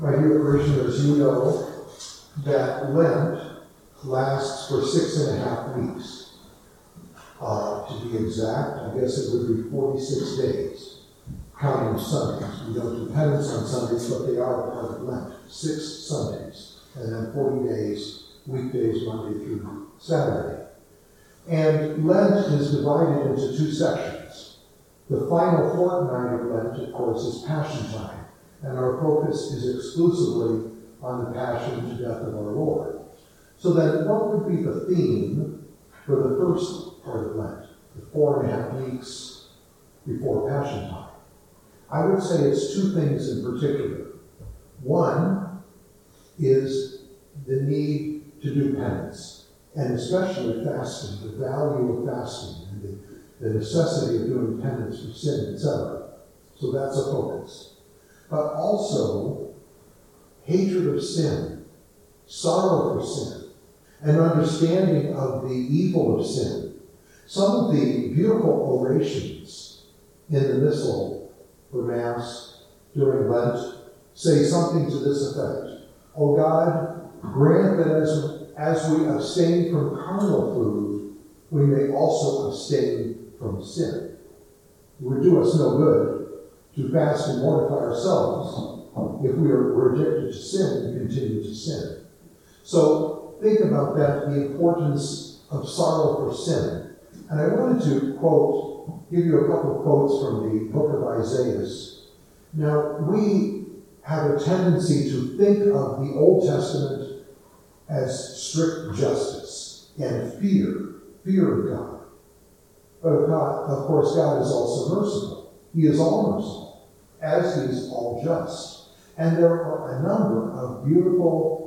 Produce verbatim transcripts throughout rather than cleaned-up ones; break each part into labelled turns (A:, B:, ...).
A: My dear parishioners, you know that Lent lasts for six and a half weeks. Uh, to be exact, I guess it would be forty-six days, counting Sundays. We don't do penance on Sundays, but they are part of Lent. Six Sundays, and then forty days, weekdays, Monday through Saturday. And Lent is divided into two sections. The final fortnight of Lent, of course, is Passion Time, and our focus is exclusively on the passion to death of our Lord. So then, what would be the theme for the first part of Lent, the four and a half weeks before Passion Time? I would say it's two things in particular. One is the need to do penance, and especially fasting, the value of fasting, and the, the necessity of doing penance for sin, et cetera. So that's a focus. But also, hatred of sin, sorrow for sin, an understanding of the evil of sin. Some of the beautiful orations in the Missal for Mass during Lent say something to this effect. O God, grant that as, as we abstain from carnal food, we may also abstain from sin. It would do us no good to fast and mortify ourselves if we are we're addicted to sin and continue to sin. So think about that, the importance of sorrow for sin. And I wanted to quote, give you a couple of quotes from the book of Isaiah. Now, we have a tendency to think of the Old Testament as strict justice and fear, fear of God. But of, God, of course, God is also merciful. He is all merciful, as he is all just. And there are a number of beautiful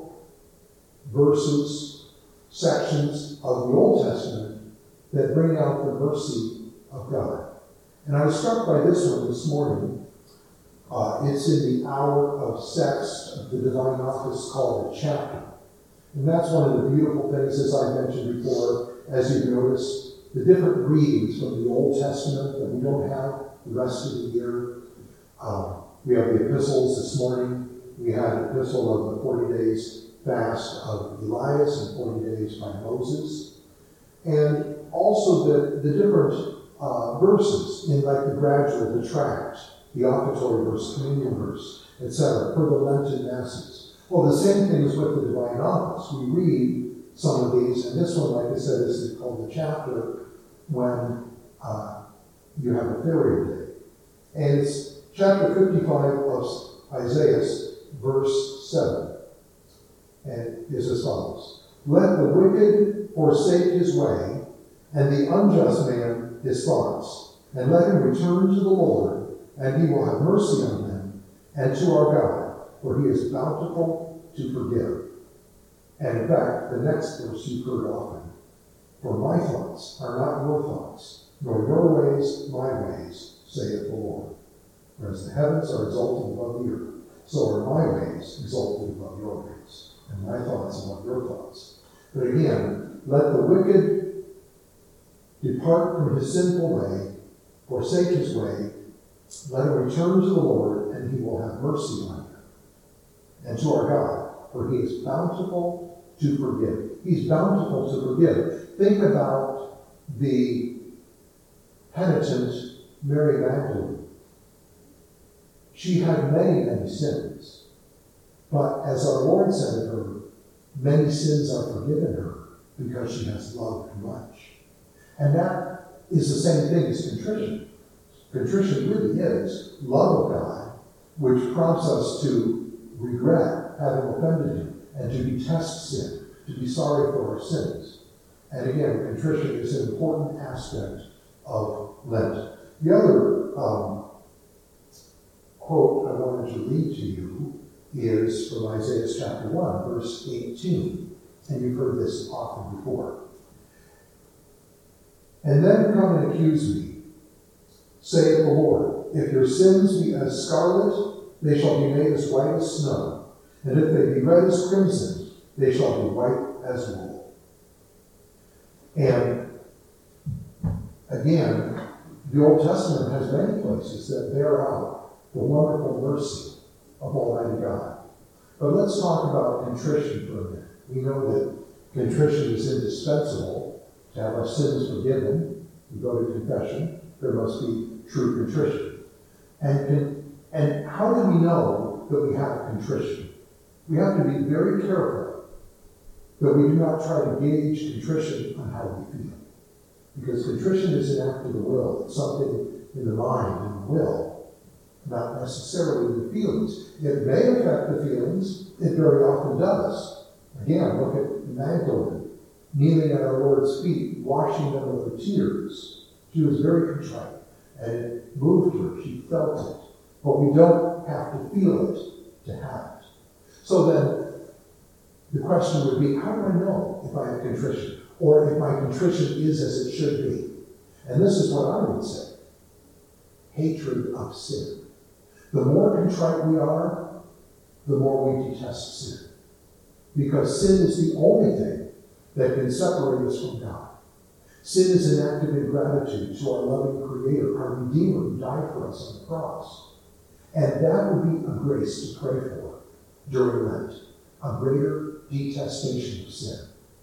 A: verses, sections of the Old Testament that bring out the mercy of God. And I was struck by this one this morning. Uh, it's in the hour of sex of the divine office called a chapter. And that's one of the beautiful things, as I mentioned before, as you've noticed, the different readings from the Old Testament that we don't have the rest of the year. Um, we have the epistles this morning. We had an epistle of the forty days fast of Elias and forty days by Moses. And also the, the different uh, verses in like the gradual, the tract, the offertory verse, communion verse, et cetera, for the Lenten Masses. Well, the same thing is with the Divine Office. We read some of these, and this one, like I said, is called the chapter when uh, you have a ferial day. And it's chapter fifty-five of Isaiah, verse seven. And is as follows. Let the wicked forsake his way, and the unjust man his thoughts, and let him return to the Lord, and he will have mercy on them, and to our God, for he is bountiful to forgive. And in fact, the next verse you've heard often. For my thoughts are not your thoughts, nor your ways my ways, saith the Lord. For as the heavens are exalted above the earth, so are my ways exalted above your ways, and my thoughts above your thoughts. But again, let the wicked depart from his sinful way, forsake his way, let him return to the Lord, and he will have mercy on him. And to our God, for he is bountiful to forgive. He's bountiful to forgive. Think about the penitent Mary Magdalene. She had many, many sins. But as our Lord said of her, many sins are forgiven her because she has loved much. And that is the same thing as contrition. Contrition really is love of God, which prompts us to regret having offended him and to detest sin, to be sorry for our sins. And again, contrition is an important aspect of Lent. The other um, quote I wanted to read to you is from Isaiah chapter one, verse eighteen. And you've heard this often before. And then come and accuse me, saith the Lord. If your sins be as scarlet, they shall be made as white as snow. And if they be red as crimson, they shall be white as wool. And again, the Old Testament has many places that bear out the wonderful mercy of Almighty God. But let's talk about contrition for a minute. We know that contrition is indispensable to have our sins forgiven. We go to confession. There must be true contrition. And, con- and how do we know that we have contrition? We have to be very careful that we do not try to gauge contrition on how we feel. Because contrition is an act of the will. It's something in the mind and the will, not necessarily the feelings. It may affect the feelings. It very often does. Again, look at Magdalene, kneeling at our Lord's feet, washing them with her tears. She was very contrite, and it moved her. She felt it. But we don't have to feel it to have it. So then, the question would be, how do I know if I have contrition? Or if my contrition is as it should be? And this is what I would say. Hatred of sin. The more contrite we are, the more we detest sin. Because sin is the only thing that can separate us from God. Sin is an act of ingratitude to our loving Creator, our Redeemer who died for us on the cross. And that would be a grace to pray for during Lent, a greater detestation of sin.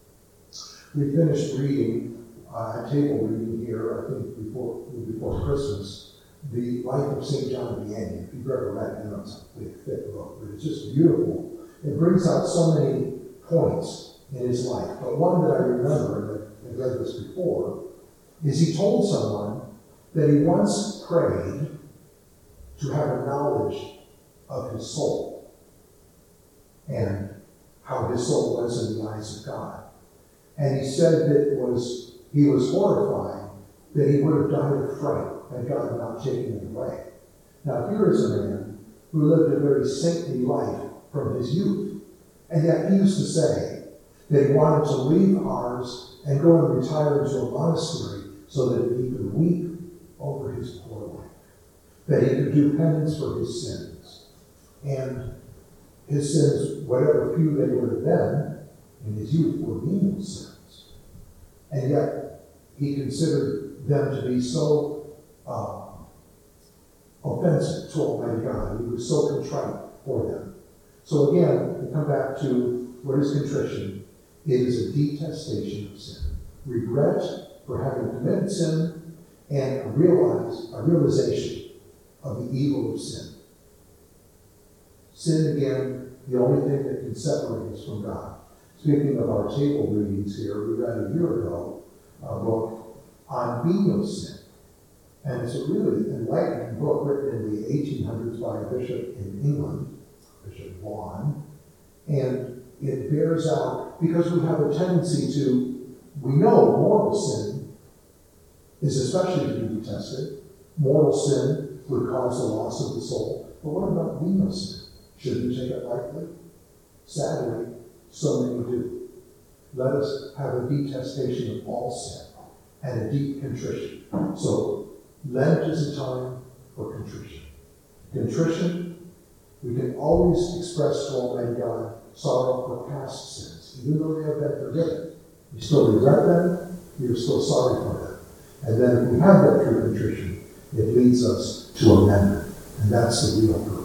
A: We finished reading, uh, a table reading here, I think before, before Christmas, the life of Saint John of Vianney. If you've ever read it, you know it's a big, thick book, but it's just beautiful. It brings out so many points in his life. But one that I remember, and I've read this before, is he told someone that he once prayed to have a knowledge of his soul and how his soul was in the eyes of God. And he said that it was he was horrified that he would have died of fright had God not taken it away. Now here is a man who lived a very saintly life from his youth. And yet he used to say that he wanted to leave ours and go and retire into a monastery so that he could weep over his poor life, that he could do penance for his sins. And his sins, whatever few they would have been in his youth, were venial sins. And yet he considered them to be so uh, offensive to Almighty God. He was so contrite for them. So again, we come back to what is contrition. It is a detestation of sin. Regret for having committed sin and a, realize, a realization of the evil of sin. Sin, again, the only thing that can separate us from God. Speaking of our table readings here, we read a year ago a book on venial sin. And it's a really enlightening book written in the eighteen hundreds by a bishop in England, Bishop Vaughan. And it bears out, because we have a tendency to, we know mortal sin is especially to be detested. Mortal sin would cause the loss of the soul. But what about venial sin? Should we take it lightly? Sadly, so many do. Let us have a detestation of all sin and a deep contrition. So, Lent is a time for contrition. Contrition, we can always express to Almighty God sorrow for past sins. Even though they have been forgiven, we still regret them, we are still sorry for them. And then if we have that true contrition, it leads us to amendment. And that's the real purpose.